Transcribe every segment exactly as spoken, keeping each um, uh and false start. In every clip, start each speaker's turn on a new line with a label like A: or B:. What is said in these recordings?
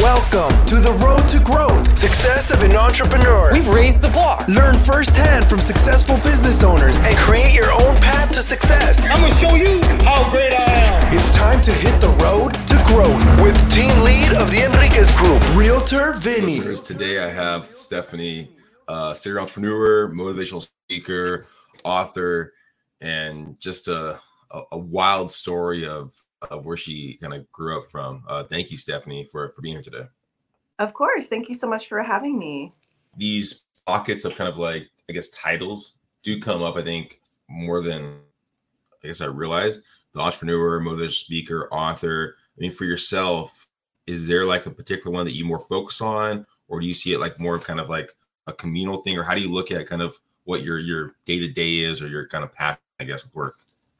A: Welcome to the road to growth, success of an entrepreneur.
B: We've raised the bar.
A: Learn firsthand from successful business owners and create your own path to success.
B: I'm gonna show you how great I am.
A: It's time to hit the road to growth with team lead of the Enriquez Group, Realtor Vinny.
C: Listeners, today I have Stephanie, uh, serial entrepreneur, motivational speaker, author, and just a, a, a wild story of of where she kind of grew up from. Uh, thank you, Stephanie, for, for being here today.
D: Of course. Thank you so much for having me.
C: These pockets of kind of like, I guess, titles do come up, I think, more than I guess I realized. The entrepreneur, motivational speaker, author. I mean, for yourself, is there like a particular one that you more focus on, or do you see it like more kind of like a communal thing, or how do you look at kind of what your your day-to-day is, or your kind of path, I guess, with work?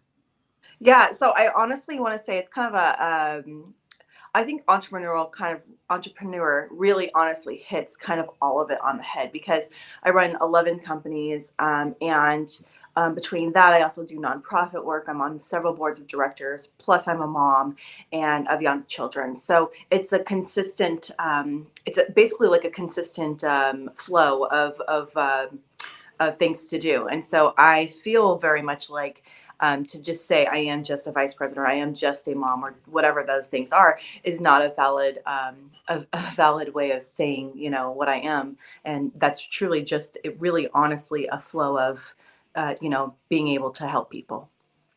D: Yeah, so I honestly want to say it's kind of a, um, I think entrepreneurial kind of entrepreneur really honestly hits kind of all of it on the head, because I run eleven companies, um, and um, between that, I also do nonprofit work. I'm on several boards of directors, plus I'm a mom and of young children. So it's a consistent, um, it's a, basically like a consistent um, flow of, of, uh, of things to do. And so I feel very much like Um, to just say I am just a vice president, or I am just a mom, or whatever those things are, is not a valid um, a, a valid way of saying, you know, what I am. And that's truly just it really honestly a flow of, uh, you know, being able to help people.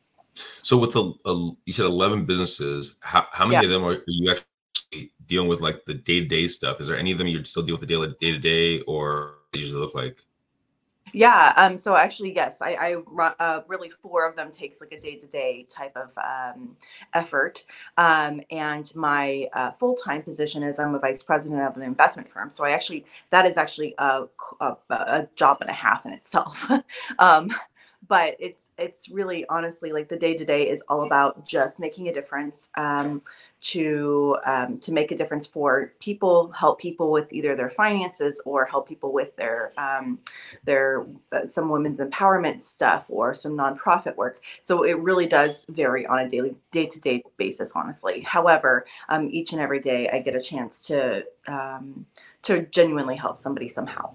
C: So with the, uh, you said eleven businesses, how, how many
D: Yeah.
C: of them are you actually dealing with, like the day-to-day stuff? Is there any of them you still deal with the daily day-to-day, or what they usually look like?
D: Yeah. Um, so actually, yes, I, I run, uh, really four of them takes like a day-to-day type of um, effort. Um, and my uh, full-time position is I'm a vice president of an investment firm. So I actually, that is actually a, a, a job and a half in itself. um, but it's, it's really honestly like the day-to-day is all about just making a difference, um, to, um, to make a difference for people, help people with either their finances, or help people with their, um, their, uh, some women's empowerment stuff, or some nonprofit work. So it really does vary on a daily, day-to-day basis, honestly. However, um, each and every day I get a chance to, um, to genuinely help somebody somehow.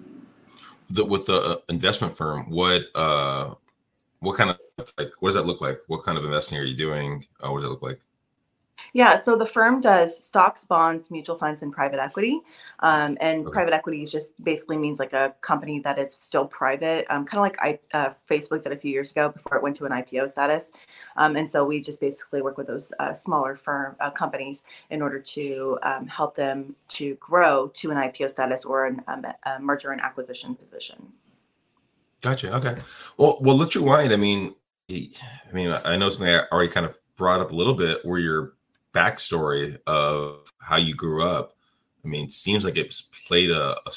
C: The, with the uh, investment firm, what uh, what kind of like what does that look like? What kind of investing are you doing? Uh, what does it look like?
D: Yeah, so the firm does stocks, bonds, mutual funds, and private equity. Um, and
C: Okay.
D: private equity is just basically means like a company that is still private, um, kind of like I, uh, Facebook did a few years ago before it went to an I P O status. Um, and so we just basically work with those uh, smaller firm uh, companies in order to um, help them to grow to an I P O status, or an, um, a merger and acquisition position.
C: Gotcha. Okay. Well, well, let's rewind. I mean, I mean, I know something I already kind of brought up a little bit, where your backstory of how you grew up. I mean, it seems like it's played a, a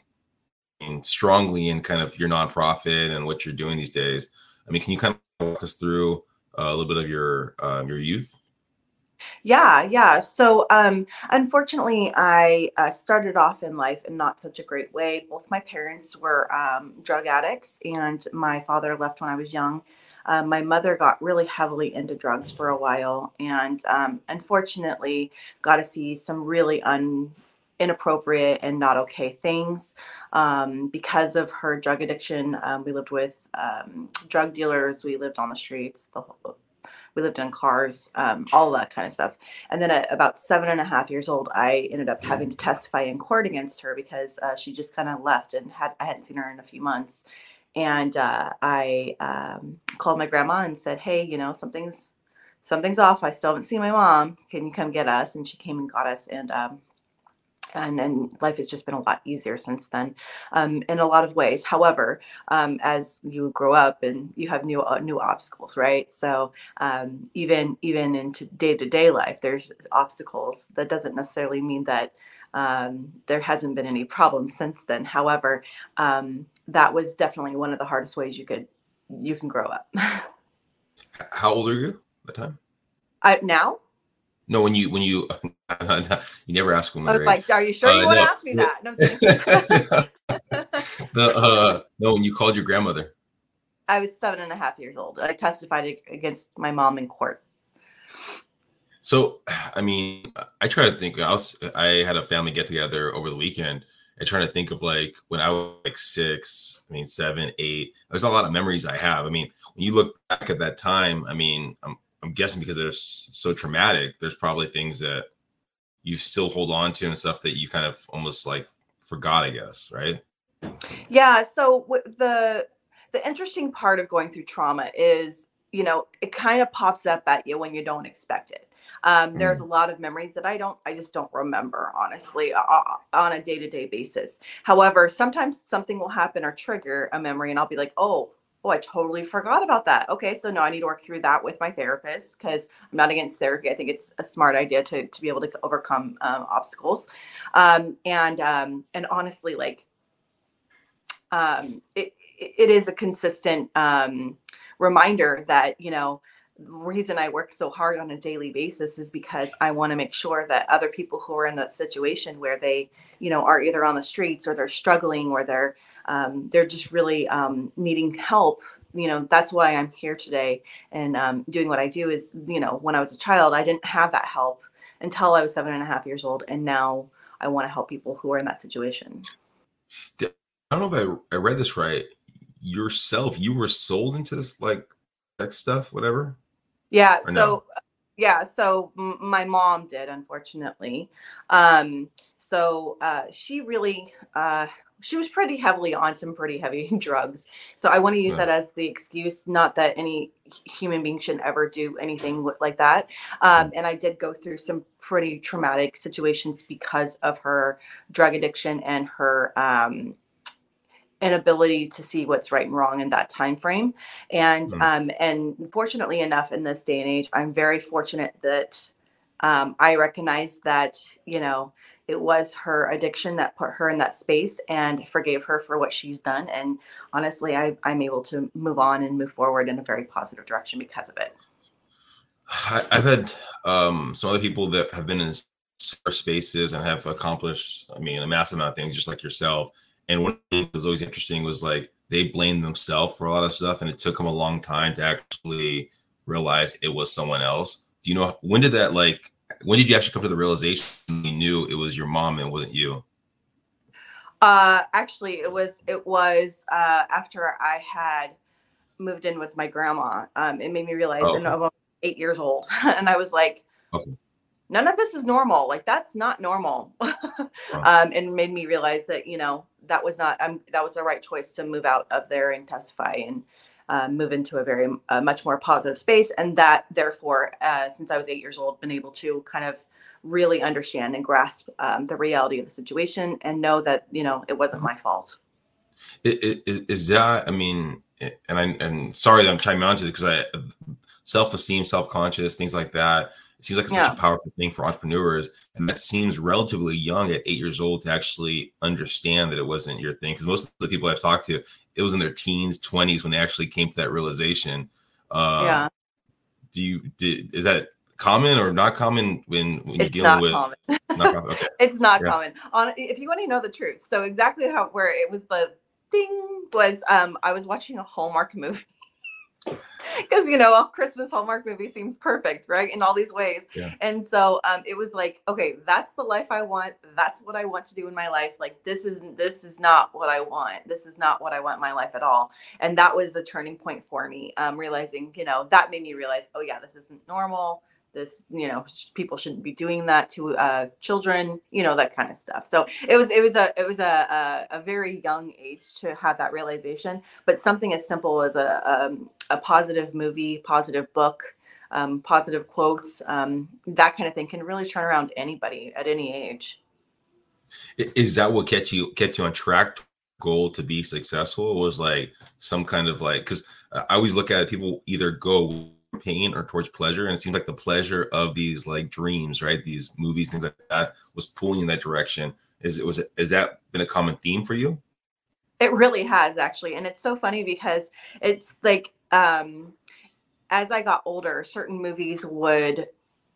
C: I mean, strongly in kind of your nonprofit and what you're doing these days. I mean, can you kind of walk us through uh, a little bit of your uh, your youth?
D: Yeah, yeah. So um, unfortunately, I uh, started off in life in not such a great way. Both my parents were um, drug addicts, and my father left when I was young. Uh, my mother got really heavily into drugs for a while, and um, unfortunately got to see some really un inappropriate and not okay things. Um, because of her drug addiction, um, we lived with um, drug dealers. We lived on the streets. The whole, we lived in cars, um, all that kind of stuff. And then at about seven and a half years old, I ended up having to testify in court against her, because uh, she just kind of left, and had I hadn't seen her in a few months. And uh, I um, called my grandma and said, hey, you know, something's something's off. I still haven't seen my mom. Can you come get us? And she came and got us. And um, and and life has just been a lot easier since then, um, in a lot of ways. However, um, as you grow up and you have new uh, new obstacles, right? So um, even even into day-to-day life, there's obstacles. That doesn't necessarily mean that um, there hasn't been any problems since then. However, um, that was definitely one of the hardest ways you could you can grow up.
C: How old are you at the time?
D: I, now?
C: No, when you when you you never ask them.
D: I was like, are you sure you
C: uh,
D: want to
C: no.
D: ask me that? No, I'm kidding.
C: the uh, no, when you called your grandmother.
D: I was seven and a half years old. I testified against my mom in court.
C: So, I mean, I try to think. I was I had a family get together over the weekend and trying to think of like when I was like six, I mean seven, eight. There's a lot of memories I have. I mean, when you look back at that time, I mean, I'm I'm guessing because they're s- so traumatic. There's probably things that you still hold on to and stuff that you kind of almost like forgot, I guess, right?
D: Yeah. So w- the the interesting part of going through trauma is, you know, it kind of pops up at you when you don't expect it. Um, there's a
C: Mm,
D: lot of memories that I don't, I just don't remember, honestly, uh, uh, on a day to day basis. However, sometimes something will happen or trigger a memory, and I'll be like, oh. Oh, I totally forgot about that. Okay, so now I need to work through that with my therapist because I'm not against therapy. I think it's a smart idea to to be able to overcome um, obstacles. Um, and um, and honestly, like um, it, it is a consistent um, reminder that, you know, the reason I work so hard on a daily basis is because I want to make sure that other people who are in that situation where they, you know, are either on the streets or they're struggling or they're um, they're just really um, needing help. You know, that's why I'm here today and um, doing what I do. Is, you know, when I was a child, I didn't have that help until I was seven and a half years old, and now I want to help people who are in that situation.
C: I don't know if I, I read this right. Yourself, you were sold into this like sex stuff, whatever,
D: Yeah,
C: or no?
D: so yeah, so m- my mom did, unfortunately. Um, so uh, she really, uh, she was pretty heavily on some pretty heavy drugs. So I want to use
C: No.
D: that as the excuse, not that any h- human being should ever do anything wi- like that. Um,
C: Mm,
D: and I did go through some pretty traumatic situations because of her drug addiction and her um, inability to see what's right and wrong in that time frame. And
C: mm.
D: um and fortunately enough, in this day and age, I'm very fortunate that um I recognize that, you know, it was her addiction that put her in that space, and forgave her for what she's done. And honestly, I, I'm able to move on and move forward in a very positive direction because of it.
C: I, I've had um, some other people that have been in similar spaces and have accomplished, I mean, a massive amount of things, just like yourself. And one thing that was always interesting was like they blamed themselves for a lot of stuff, and it took them a long time to actually realize it was someone else. Do you know when did that like? When did you actually come to the realization you knew it was your mom and it wasn't you?
D: Uh actually, it was it was uh after I had moved in with my grandma. Um it made me realize,
C: Oh,
D: and
C: okay.
D: I was eight years old, and I was like,
C: Okay.
D: none of this is normal. Like, that's not normal.
C: Wow.
D: um, and made me realize that, you know, that was not, um, that was the right choice to move out of there and testify and uh, move into a very, uh, much more positive space. And that therefore, uh, since I was eight years old, been able to kind of really understand and grasp um, the reality of the situation and know that, you know, it wasn't my fault.
C: I- i- Is, is that, I mean, and I, and sorry that I'm chiming on to it because I, self-esteem, self-conscious, things like that. It seems like it's such a
D: Yeah.
C: powerful thing for entrepreneurs. And that seems relatively young at eight years old to actually understand that it wasn't your thing. Because most of the people I've talked to, it was in their teens, twenties when they actually came to that realization. Um,
D: Yeah.
C: do you, did, is that common or not common when, when you're
D: It's
C: dealing
D: not
C: with
D: common.
C: not common? Okay.
D: It's not
C: Yeah.
D: common. On If you want to know the truth, so exactly how where it was the ding was, um I was watching a Hallmark movie because, you know, a Christmas Hallmark movie seems perfect, right, in all these ways.
C: Yeah.
D: And so um it was like, okay, that's the life I want. That's what I want to do in my life. Like, this is this is not what I want. This is not what I want in my life at all. And that was the turning point for me. Um realizing, you know, that made me realize, oh yeah, this isn't normal. This, you know, sh- people shouldn't be doing that to uh children, you know, that kind of stuff. So it was it was a it was a a, a very young age to have that realization. But something as simple as a um, a positive movie, positive book, um, positive quotes, um, that kind of thing can really turn around anybody at any age.
C: I- Is that what kept you kept you on track to goal to be successful? Was like some kind of like because I always look at it, people either go pain or towards pleasure, and it seems like the pleasure of these like dreams, right? These movies, things like that, was pulling in that direction. Is it was it, has that been a common theme for you?
D: It really has, actually. And it's so funny because it's like, um, as I got older, certain movies would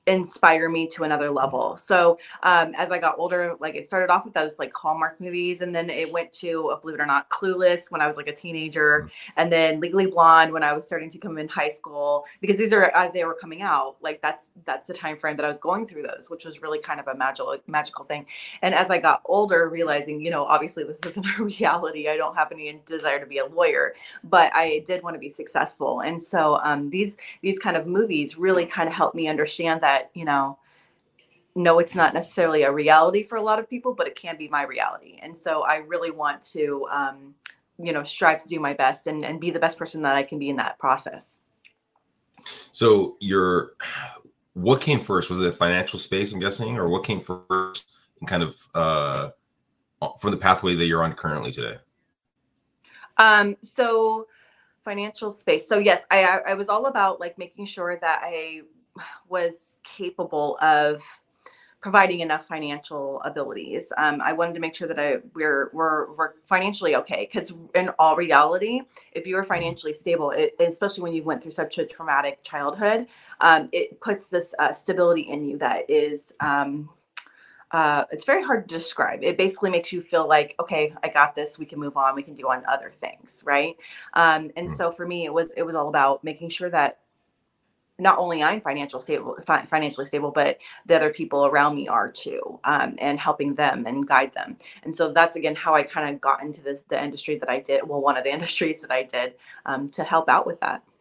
D: inspire me to another level. So um, as I got older, like it started off with those like Hallmark movies, and then it went to, uh, believe it or not, Clueless when I was like a teenager, and then Legally Blonde when I was starting to come in high school, because these are as they were coming out. Like that's that's the time frame that I was going through those, which was really kind of a magical magical thing. And as I got older, realizing, you know, obviously this isn't a reality. I don't have any desire to be a lawyer, but I did want to be successful. And so um, these these kind of movies really kind of helped me understand that, you know, no, it's not necessarily a reality for a lot of people, but it can be my reality. And so I really want to, um, you know, strive to do my best and, and be the best person that I can be in that process.
C: So your, what came first? Was it the financial space, I'm guessing, or what came first in kind of uh, from the pathway that you're on currently today?
D: Um, so financial space. So yes, I, I was all about like making sure that I was capable of providing enough financial abilities. Um, I wanted to make sure that I we're we're, we're financially okay, because in all reality, if you are financially stable, it, especially when you went through such a traumatic childhood, um, it puts this uh, stability in you that is um, uh, it's very hard to describe. It basically makes you feel like, okay, I got this. We can move on. We can do on other things, right? Um, and so for me, it was it was all about making sure that not only I'm financial stable, fi- financially stable, but the other people around me are too, um, and helping them and guide them. And so that's again how I kind of got into this the industry that I did. Well, one of the industries that I did um, to help out with that.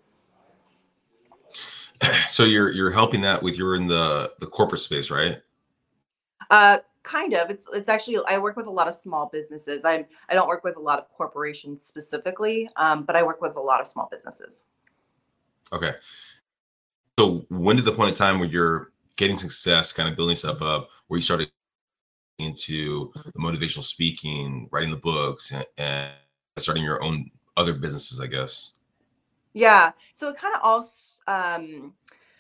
C: So you're you're helping that with you're in the the corporate space, right?
D: Uh, kind of. It's it's actually I work with a lot of small businesses. I I don't work with a lot of corporations specifically, um, but I work with a lot of small businesses.
C: Okay. So when did the point in time where you're getting success, kind of building stuff up, where you started into the motivational speaking, writing the books, and, and starting your own other businesses, I guess?
D: Yeah. So it kind of all um,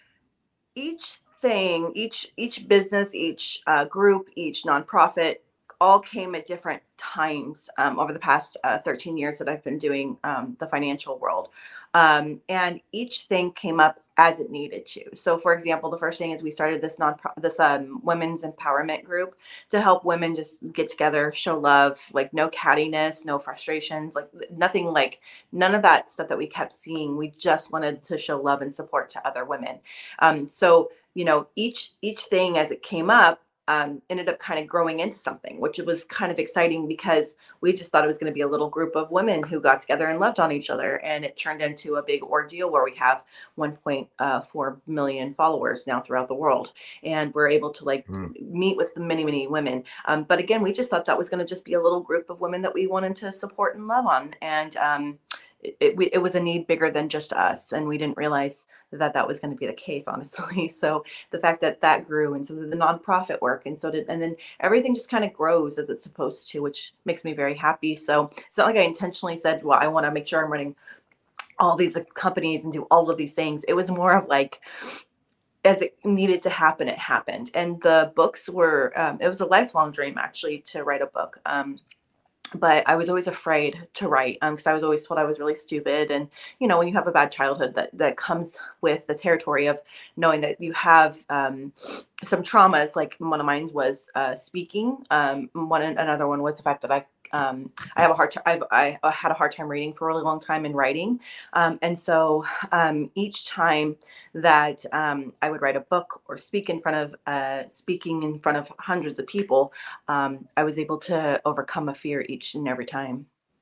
D: each thing, each each business, each uh, group, each nonprofit, all came at different times um, over the past uh, thirteen years that I've been doing um, the financial world. Um, and each thing came up as it needed to. So for example, the first thing is we started this non this um, women's empowerment group to help women just get together, show love, like no cattiness, no frustrations, like nothing, like none of that stuff that we kept seeing. We just wanted to show love and support to other women. Um, so, you know, each each thing as it came up, Um, ended up kind of growing into something, which was kind of exciting because we just thought it was going to be a little group of women who got together and loved on each other. And it turned into a big ordeal where we have one point four million followers now throughout the world. And we're able to like
C: Mm.
D: meet with many, many women. Um, but again, we just thought that was going to just be a little group of women that we wanted to support and love on. And um, it, it, we, it was a need bigger than just us. And we didn't realize that that was going to be the case, honestly. So the fact that that grew, and so did the nonprofit work, and so did, and then everything just kind of grows as it's supposed to, which makes me very happy. So it's not like I intentionally said, well, I want to make sure I'm running all these companies and do all of these things. It was more of like, as it needed to happen, it happened. And the books were, um, it was a lifelong dream actually to write a book. Um, but I was always afraid to write um, because I was always told I was really stupid. And, you know, when you have a bad childhood, that, that comes with the territory of knowing that you have um, some traumas. Like one of mine was uh, speaking. Um, one Another one was the fact that I um, I have a hard time. I've, I had a hard time reading for a really long time and writing. Um, and so um, each time that um, I would write a book or speak in front of uh, speaking in front of hundreds of people, um, I was able to overcome a fear each and every time.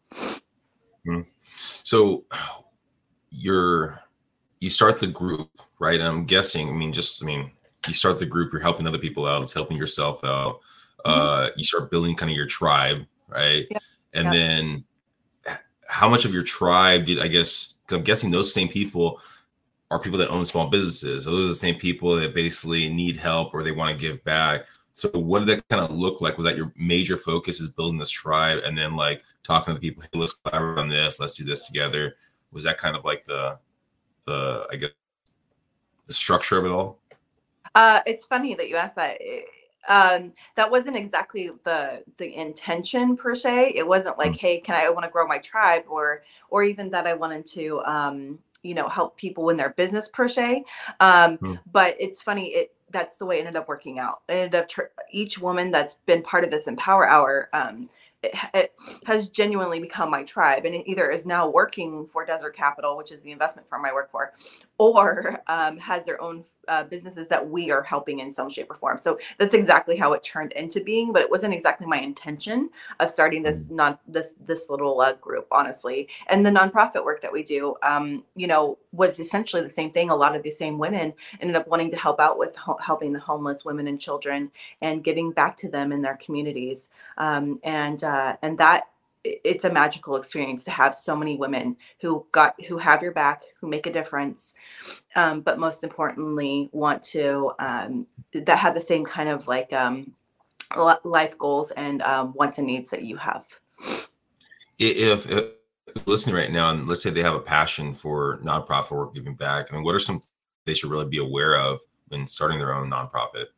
C: Mm. So you're, you start the group, right? I'm guessing, I mean, just, I mean, you start the group, you're helping other people out, it's helping yourself out. Mm-hmm. Uh, you start building kind of your tribe, right? Yep. And yep. Then how much of your tribe did, I guess, because I'm guessing those same people are people that own small businesses. So those are the same people that basically need help or they want to give back. So what did that kind of look like? Was that your major focus is building this tribe and then like talking to people, hey, let's collaborate on this, let's do this together? Was that kind of like the, the I guess, the structure of it all?
D: Uh, it's funny that you asked that. Um, that wasn't exactly the the intention per se. It wasn't like, mm. hey, can I, I want to grow my tribe, or or even that I wanted to, um, you know, help people in their business per se. Um, mm. But it's funny. It that's the way it ended up working out. It ended up tr- each woman that's been part of this Empower Hour, um, it, it has genuinely become my tribe, and it either is now working for Desert Capital, which is the investment firm I work for, or um, has their own uh, businesses that we are helping in some shape or form. So that's exactly how it turned into being, but it wasn't exactly my intention of starting this non this this little uh, group, honestly. And the nonprofit work that we do, um, you know, was essentially the same thing. A lot of the same women ended up wanting to help out with ho- helping the homeless women and children and giving back to them in their communities. Um, and uh, and that it's a magical experience to have so many women who got who have your back, who make a difference, um, but most importantly want to um, that have the same kind of like um, life goals and um, wants and needs that you have.
C: If, if listening right now, and let's say they have a passion for nonprofit work, giving back, I mean, what are some they should really be aware of in starting their own nonprofit?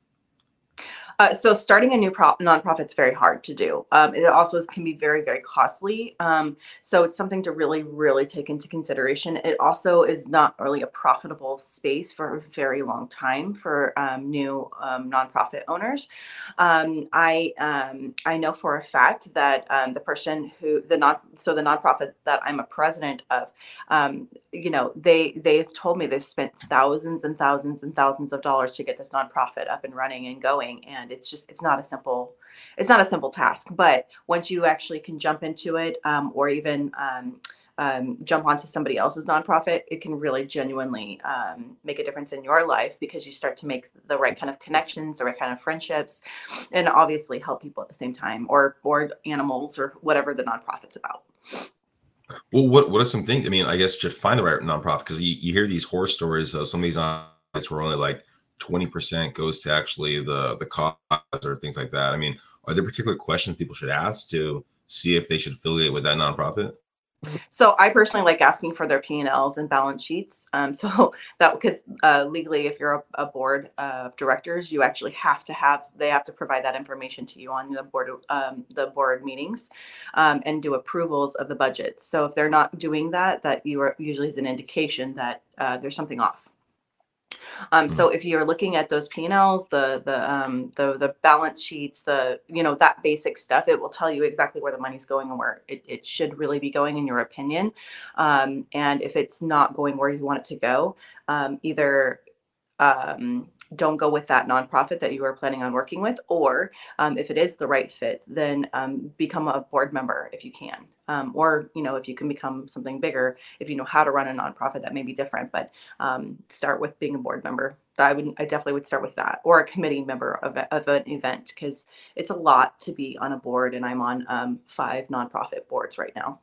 D: Uh, so starting a new pro- nonprofit is very hard to do. Um, it also is, can be very, very costly. Um, so it's something to really, really take into consideration. It also is not really a profitable space for a very long time for um, new um, nonprofit owners. Um, I um, I know for a fact that um, the person who the non so the nonprofit that I'm a president of, um, you know, they they've told me they've spent thousands and thousands and thousands of dollars to get this nonprofit up and running and going. And it's just, it's not a simple, it's not a simple task, but once you actually can jump into it, um, or even, um, um, jump onto somebody else's nonprofit, it can really genuinely, um, make a difference in your life because you start to make the right kind of connections, the right kind of friendships, and obviously help people at the same time, or board animals or whatever the nonprofit's about.
C: Well, what, what are some things? I mean, I guess just find the right nonprofit, because you, you hear these horror stories of some of these nonprofits where only like twenty percent goes to actually the the cause or things like that. I mean, are there particular questions people should ask to see if they should affiliate with that nonprofit?
D: So I personally like asking for their P and Ls and balance sheets. Um, so that because uh, legally, if you're a, a board of directors, you actually have to have they have to provide that information to you on the board um, the board meetings um, and do approvals of the budget. So if they're not doing that, that you are usually is an indication that uh, there's something off. Um, so if you're looking at those P and Ls, the the um, the the balance sheets, the you know that basic stuff, it will tell you exactly where the money's going and where it, it should really be going, in your opinion. Um, and if it's not going where you want it to go, um, either um, don't go with that nonprofit that you are planning on working with, or um, if it is the right fit, then um, become a board member if you can. Um, or, you know, if you can become something bigger, if you know how to run a nonprofit, that may be different, but um, start with being a board member. I would, I definitely would start with that, or a committee member of, of an event, because it's a lot to be on a board, and I'm on um, five nonprofit boards right now.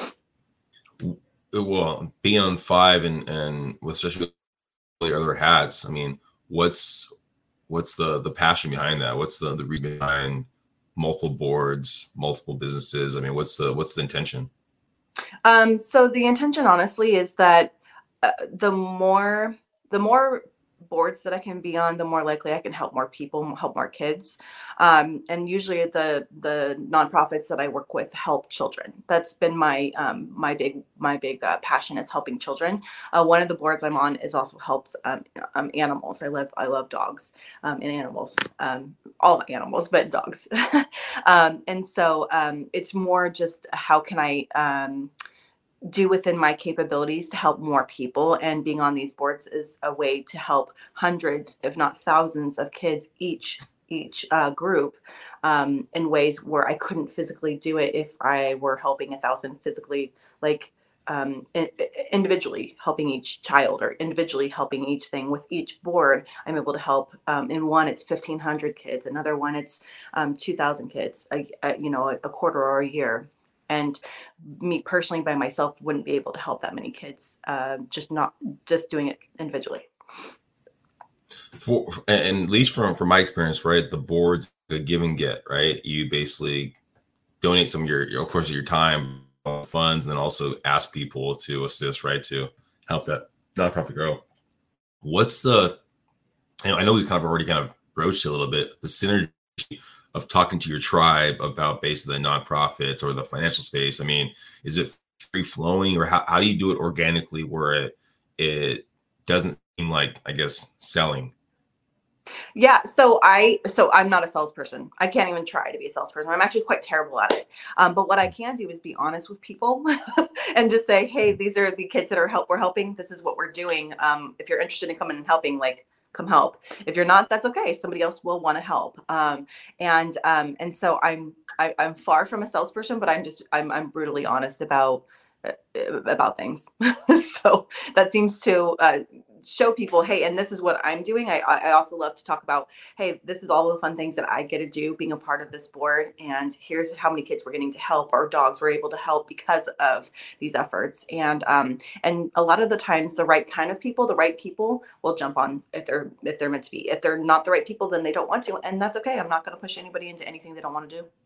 C: Well, being on five and, and with especially other hats, I mean, what's what's the the passion behind that? What's the the reason behind multiple boards, multiple businesses? I mean, what's the what's the intention?
D: Um, so the intention, honestly, is that uh, the more the more boards that I can be on, the more likely I can help more people, help more kids. Um, and usually the the nonprofits that I work with help children. That's been my um, my big my big uh, passion, is helping children. Uh, one of the boards I'm on is also helps um, um, animals. I love I love dogs um, and animals, um, all animals, but dogs. um, and so um, it's more just how can I um, do within my capabilities to help more people, and being on these boards is a way to help hundreds, if not thousands, of kids each each uh, group um, in ways where I couldn't physically do it if I were helping a thousand physically, like um, in, individually helping each child, or individually helping each thing. With each board, I'm able to help. Um, in one, it's fifteen hundred kids. Another one, it's um, two thousand kids. A, a, you know, a, a quarter or a year. And me personally, by myself, wouldn't be able to help that many kids. Uh, just not just doing it individually.
C: For, and at least from from my experience, right, the boards, the give and get, right. You basically donate some of your, your of course, your time, funds, and then also ask people to assist, right, to help that nonprofit grow. What's the? You know, I know we kind of already kind of broached it a little bit, the synergy of talking to your tribe about basically the nonprofits or the financial space. I mean, is it free flowing, or how, how do you do it organically where it it doesn't seem like, I guess, selling?
D: Yeah, so I so I'm not a salesperson. I can't even try to be a salesperson. I'm actually quite terrible at it. Um, but what I can do is be honest with people and just say, hey, these are the kids that are help we're helping. This is what we're doing. Um, if you're interested in coming and helping, like come help. If you're not, that's okay. Somebody else will want to help. Um, and um, and so I'm I, I'm far from a salesperson, but I'm just I'm I'm brutally honest about uh, about things. So that seems to uh, show people, hey, and this is what I'm doing. I, I also love to talk about, hey, this is all the fun things that I get to do being a part of this board. And here's how many kids we're getting to help. Our dogs were able to help because of these efforts. And um, and a lot of the times the right kind of people, the right people will jump on if they're if they're meant to be. If they're not the right people, then they don't want to. And that's okay. I'm not going to push anybody into anything they don't want to do.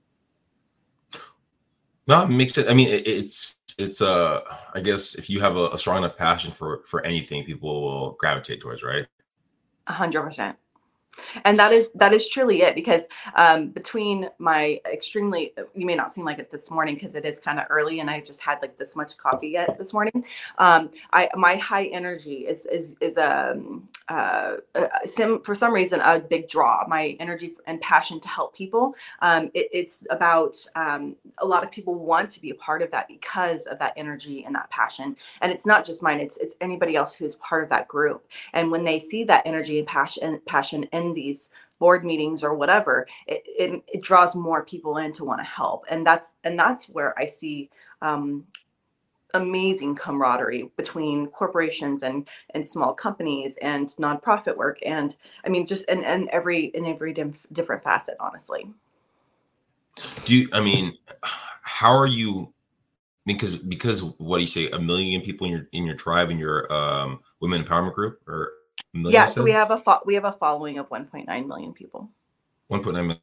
C: No, it makes it. I mean, it, it's it's uh I guess if you have a, a strong enough passion for for anything, people will gravitate towards, right?
D: A hundred percent. And that is that is truly it, because um, between my extremely, you may not seem like it this morning because it is kind of early and I just had like this much coffee yet this morning. Um, I my high energy is is is a um, uh, uh, sim, for some reason a big draw. My energy and passion to help people. Um, it, it's about um, a lot of people want to be a part of that because of that energy and that passion. And it's not just mine; it's it's anybody else who's part of that group. And when they see that energy and passion passion in these board meetings or whatever, it, it, it draws more people in to want to help. And that's and that's where I see um, amazing camaraderie between corporations and and small companies and nonprofit work. And I mean, just and and every in every dim, different facet, honestly.
C: Do you, I mean, how are you? Because because what do you say? A million people in your in your tribe, in your um, women empowerment group, or
D: yeah, so we have a fo- we have a following of one point nine million people.
C: one point nine million.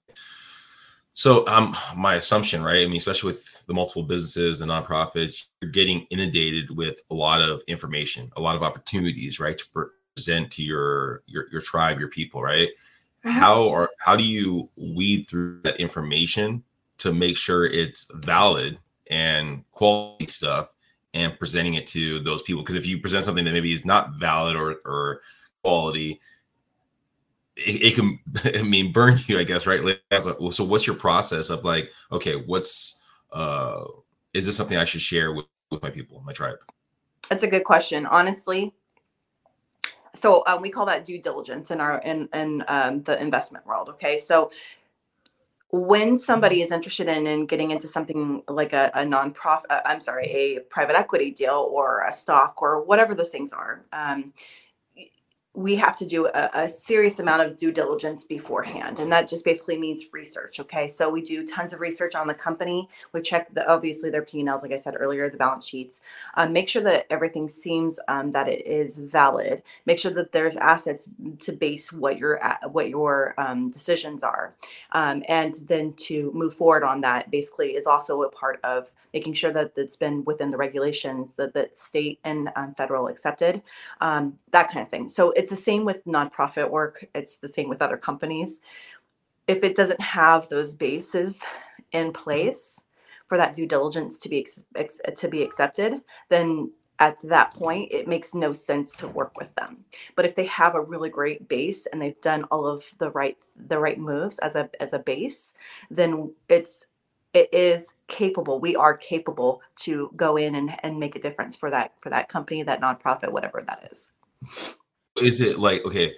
C: So um, my assumption, right? I mean, especially with the multiple businesses and nonprofits, you're getting inundated with a lot of information, a lot of opportunities, right, to present to your your your tribe, your people, right? Mm-hmm. How are how do you weed through that information to make sure it's valid and quality stuff and presenting it to those people? Because if you present something that maybe is not valid or or quality, it, it can, I mean, burn you, I guess, right? Like, so what's your process of like, okay, what's, uh, is this something I should share with, with my people, my tribe?
D: That's a good question, honestly. So um, we call that due diligence in our, in, in um, the investment world. Okay. So when somebody is interested in, in getting into something like a, a nonprofit, uh, I'm sorry, a private equity deal or a stock or whatever those things are, um, we have to do a, a serious amount of due diligence beforehand. And that just basically means research. Okay. So we do tons of research on the company. We check the, obviously their P and L's, like I said earlier, the balance sheets, um, make sure that everything seems um, that it is valid, make sure that there's assets to base what your, what your um, decisions are. Um, and then to move forward on that basically is also a part of making sure that it's been within the regulations that, that state and um, federal accepted, um, that kind of thing. So it's the same with nonprofit work. It's the same with other companies. If it doesn't have those bases in place for that due diligence to be ex- ex- to be accepted, then at that point, it makes no sense to work with them. But if they have a really great base and they've done all of the right the right moves as a as a base, then it's it is capable. We are capable to go in and, and make a difference for that for that company, that nonprofit, whatever that is.
C: Is it like, okay,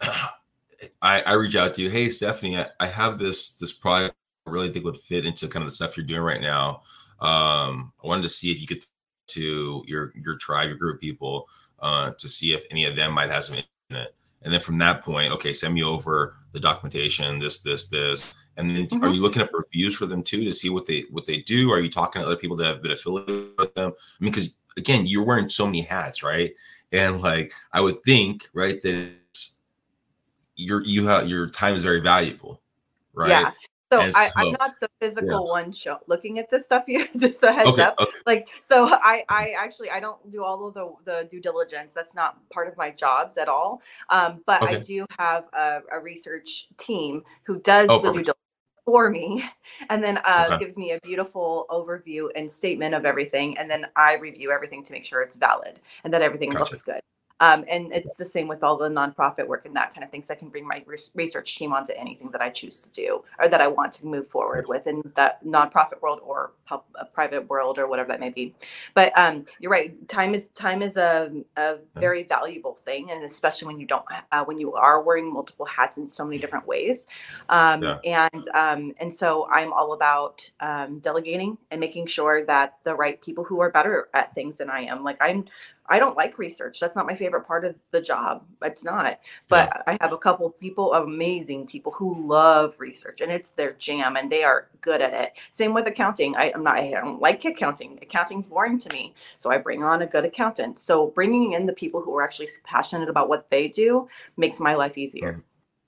C: I, I reach out to you, hey, Stephanie, I, I have this this product I really think would fit into kind of the stuff you're doing right now. Um, I wanted to see if you could to your your tribe, your group of people, uh, to see if any of them might have some in it. And then from that point, okay, send me over the documentation, this, this, this. And then mm-hmm. Are you looking at reviews for them too to see what they what they do? Are you talking to other people that have been affiliated with them? I mean, because again, you're wearing so many hats, right? And like I would think, right, that it's, your you have your time is very valuable, right?
D: Yeah. So,
C: so
D: I, I'm not the physical
C: yeah.
D: one show looking at this stuff here, just a heads
C: okay,
D: up.
C: Okay.
D: Like, so I, I actually, I don't do all of the, the due diligence. That's not part of my jobs at all. Um, but okay. I do have a, a research team who does
C: oh,
D: the
C: perfect.
D: due diligence for me, and then uh,
C: okay.
D: gives me a beautiful overview and statement of everything. And then I review everything to make sure it's valid and that everything gotcha. looks good. Um, and it's the same with all the nonprofit work and that kind of things. I can bring my res- research team onto anything that I choose to do or that I want to move forward with in that nonprofit world or pub, a private world or whatever that may be. But um, you're right. Time is time is a, a very valuable thing, and especially when you don't uh, when you are wearing multiple hats in so many different ways. Um,
C: Yeah.
D: And um, and so I'm all about um, delegating and making sure that the right people who are better at things than I am. Like I'm, I don't like research. That's not my favorite part of the job. It's not. But
C: Yeah.
D: I have a couple people, amazing people who love research, and it's their jam, and they are good at it. Same with accounting. I, I'm not. I don't like accounting. Accounting's boring to me. So I bring on a good accountant. So bringing in the people who are actually passionate about what they do makes my life easier.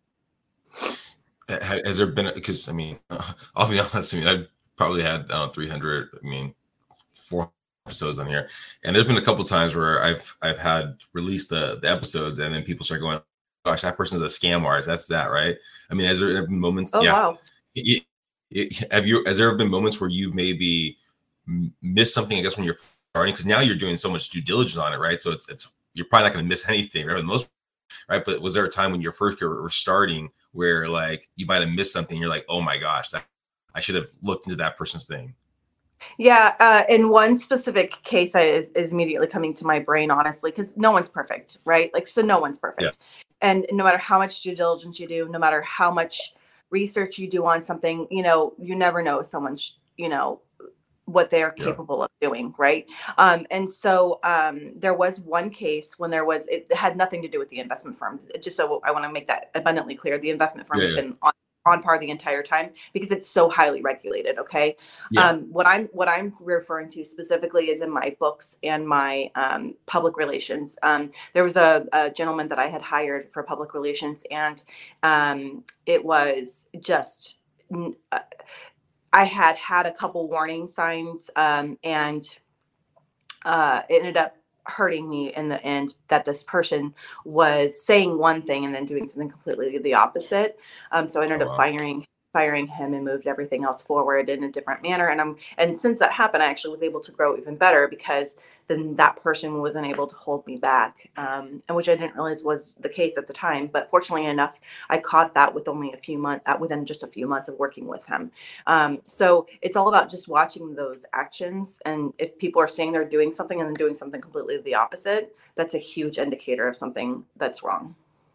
C: Ha- Has there been, because I mean, I'll be honest, I mean, I've probably had, I don't know, three hundred, I mean, four episodes on here. And there's been a couple times where I've, I've had released the, the episode and then people start going, gosh, that person's a scam artist. That's that, right? I mean, has there been moments?
D: Oh,
C: yeah.
D: wow.
C: It- it- have you, has there been moments where you maybe m- missed something, I guess, when you're starting? Because now you're doing so much due diligence on it, right? So it's, it's, you're probably not going to miss anything, right? Most, right. But was there a time when you're first were starting where like you might have missed something? You're like, oh my gosh, that, I should have looked into that person's thing.
D: Yeah, uh, in one specific case I, is, is immediately coming to my brain, honestly, because no one's perfect, right? Like, so no one's perfect.
C: Yeah.
D: And no matter how much due diligence you do, no matter how much research you do on something, you know, you never know someone's, you know, what they're
C: Yeah.
D: capable of doing, right? Um, and so um, there was one case when there was, it had nothing to do with the investment firms. It just so I want to make that abundantly clear. The investment firm
C: Yeah,
D: has
C: yeah.
D: been on, on par the entire time because it's so highly regulated. Okay.
C: Yeah.
D: Um, what I'm, what I'm referring to specifically is in my books and my um, public relations. Um, there was a, a gentleman that I had hired for public relations, and um, it was just, uh, I had had a couple warning signs, um, and uh, it ended up hurting me in the end that this person was saying one thing and then doing something completely the opposite. Um, so I ended
C: Oh,
D: up
C: wow.
D: firing firing him and moved everything else forward in a different manner. And I'm and since that happened, I actually was able to grow even better because then that person wasn't able to hold me back, um, and which I didn't realize was the case at the time. But fortunately enough, I caught that with only a few months, uh, within just a few months of working with him. Um, so it's all about just watching those actions. And if people are saying they're doing something and then doing something completely the opposite, that's a huge indicator of something that's wrong.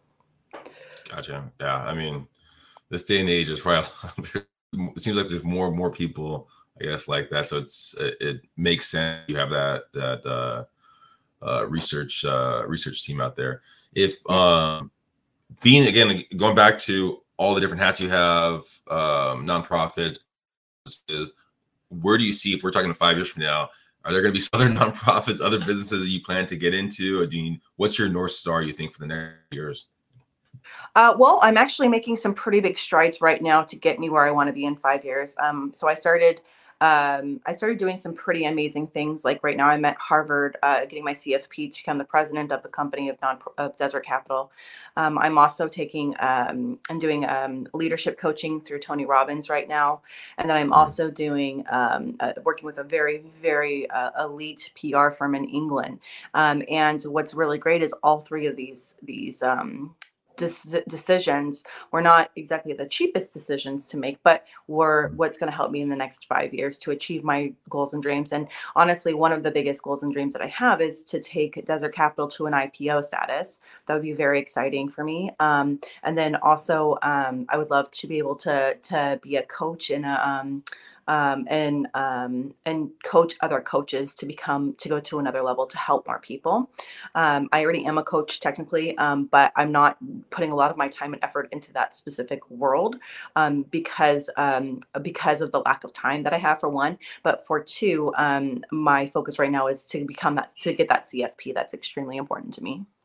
C: Gotcha. Yeah. I mean, this day and age is probably, it seems like there's more and more people, I guess, like that. So it's, it, it makes sense. You have that, that, uh, uh, research, uh, research team out there. If, um, being, again, going back to all the different hats you have, um, nonprofits, is where do you see, if we're talking five years from now, are there going to be other nonprofits, other businesses that you plan to get into? Or do you, what's your North Star, you think, for the next years?
D: Uh, well, I'm actually making some pretty big strides right now to get me where I want to be in five years. Um, so I started, um, I started doing some pretty amazing things. Like right now, I'm at Harvard, uh, getting my C F P to become the president of the company of non of Desert Capital. Um, I'm also taking um, and doing um, leadership coaching through Tony Robbins right now, and then I'm also doing um, uh, working with a very, very uh, elite P R firm in England. Um, and what's really great is all three of these these um, decisions were not exactly the cheapest decisions to make, but were what's going to help me in the next five years to achieve my goals and dreams. And honestly, one of the biggest goals and dreams that I have is to take Desert Capital to an I P O status. That would be very exciting for me. Um, and then also, um, I would love to be able to to be a coach in a um, um, and um, and coach other coaches to become to go to another level to help more people. Um, I already am a coach technically, um, but I'm not putting a lot of my time and effort into that specific world um, because um, because of the lack of time that I have, for one. But for two, um, my focus right now is to become that to get that C F P. That's extremely important to me.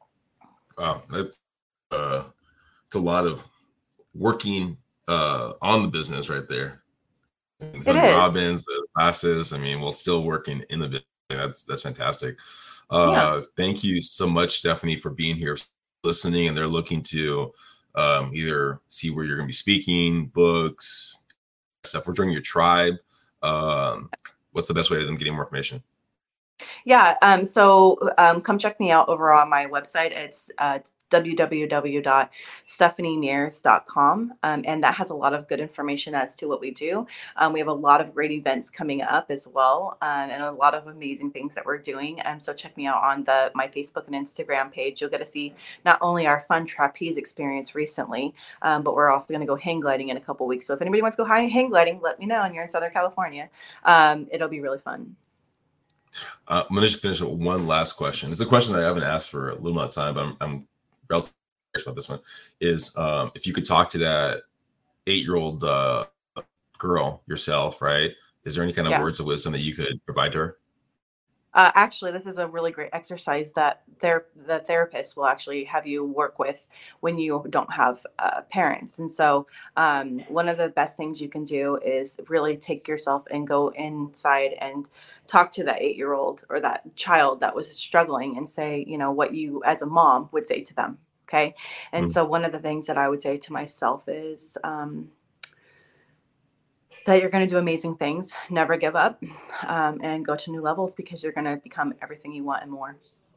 C: Wow, that's uh, it's a lot of working uh, on the business right there.
D: It
C: Tony
D: is.
C: Robbins, the classes. I mean, we're still working in the business. That's that's fantastic. Uh,
D: Yeah.
C: Thank you so much, Stephanie, for being here, listening, and they're looking to um, either see where you're going to be speaking, books, stuff. We're joining your tribe. Um, what's the best way to them getting more information?
D: Yeah. Um, so um, come check me out over on my website. It's uh, w w w dot stephanie mears dot com. Um, and that has a lot of good information as to what we do. Um, we have a lot of great events coming up as well, um, and a lot of amazing things that we're doing. Um, so check me out on the my Facebook and Instagram page. You'll get to see not only our fun trapeze experience recently, um, but we're also going to go hang gliding in a couple weeks. So if anybody wants to go hang, hang gliding, let me know. And you're in Southern California. Um, it'll be really fun.
C: Uh, I'm going to just finish with one last question. It's a question that I haven't asked for a little amount of time, but I'm, I'm relatively curious about this one. Is um, if you could talk to that eight-year-old uh, girl yourself, right? Is there any kind of yeah. words of wisdom that you could provide to her?
D: Uh, actually, this is a really great exercise that ther- the therapist will actually have you work with when you don't have uh, parents. And so um, one of the best things you can do is really take yourself and go inside and talk to that eight-year-old or that child that was struggling and say, you know, what you as a mom would say to them. Okay. And mm-hmm. so one of the things that I would say to myself is, um, that you're going to do amazing things, never give up, um, and go to new levels because you're going to become everything you want and more.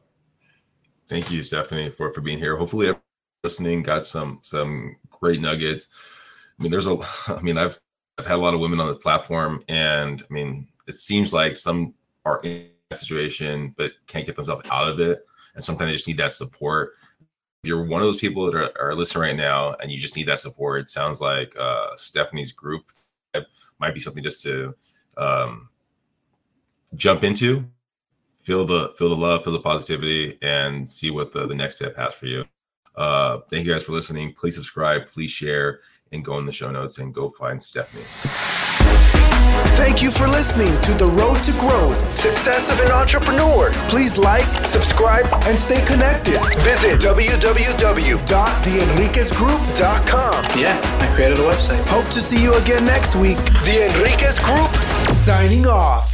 C: Thank you, Stephanie, for, for being here. Hopefully everyone listening got some, some great nuggets. I mean, there's a, I mean, I've, I've had a lot of women on the platform, and I mean, it seems like some are in that situation, but can't get themselves out of it. And sometimes they just need that support. If you're one of those people that are, are listening right now and you just need that support, it sounds like uh, Stephanie's group might be something just to um, jump into, feel the feel the love, feel the positivity, and see what the, the next step has for you. Uh, thank you guys for listening. Please subscribe, please share, and go in the show notes and go find Stephanie.
A: Thank you for listening to The Road to Growth, Success of an Entrepreneur. Please like, subscribe, and stay connected. Visit w w w dot the enriquez group dot com.
E: Yeah, I created a website.
A: Hope to see you again next week. The Enriquez Group, signing off.